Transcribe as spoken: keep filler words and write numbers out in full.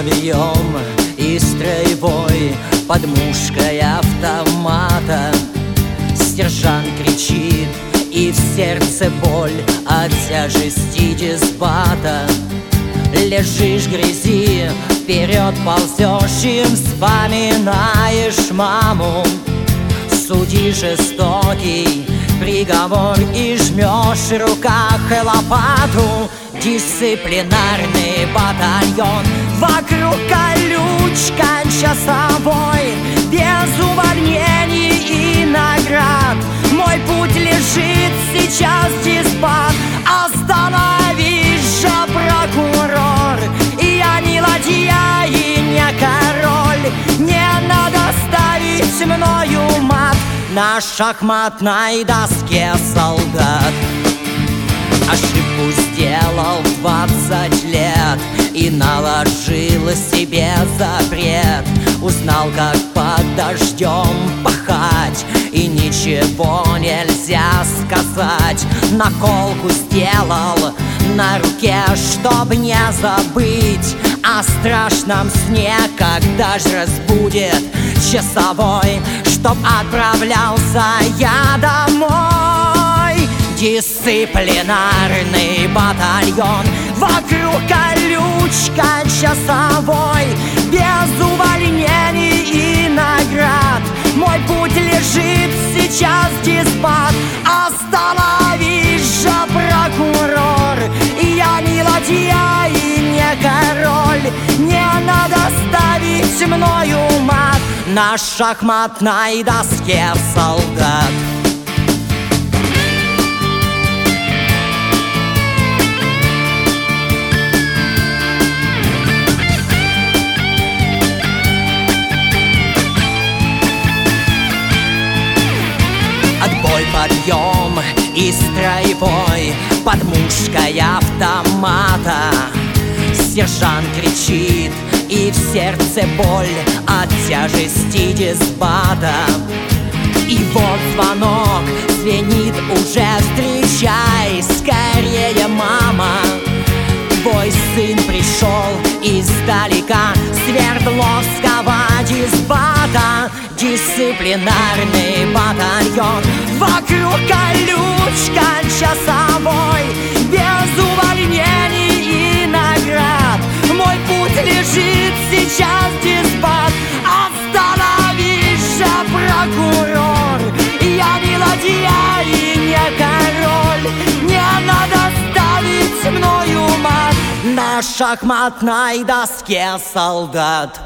соловьем и строевой под мушкой автомата. Сержант кричит, и в сердце боль от тяжести дисбата. Лежишь в грязи, вперед ползешь и вспоминаешь маму. Судьи жестокий приговор и жмешь в руках лопату. Дисциплинарный батальон, вокруг колючка часовой, без увольнений и наград. Мой путь лежит сейчас дисбат. Остановись же, прокурор, я не ладья и не король. Не надо ставить мною мат на шахматной доске, солдат. Ошибку сделал в двадцать лет и наложил себе запрет. Узнал, как под дождем пахать, и ничего нельзя сказать. Наколку сделал на руке, чтоб не забыть о страшном сне, когда ж разбудит часовой, чтоб отправлялся я домой. Дисциплинарный батальон, вокруг колючка часовой, без увольнений и наград. Мой путь лежит сейчас дисбат. Остановись же, прокурор, я не ладья и не король. Не надо ставить мною мат на шахматной доске, солдат. Отбой, подъем и строевой под мушкой автомата. Сержант кричит, и в сердце боль от тяжести дисбата. И вот звонок звенит уже, встречай скорее, мама. Твой сын пришел издалека, Свердловского дисбата. Дисциплинарный батальон, вокруг колючка часовой, без увольнений и наград. Мой путь лежит сейчас дисбат. Остановись же, прокурор, я не ладья и не король. Не надо ставить мною мат на шахматной доске, солдат.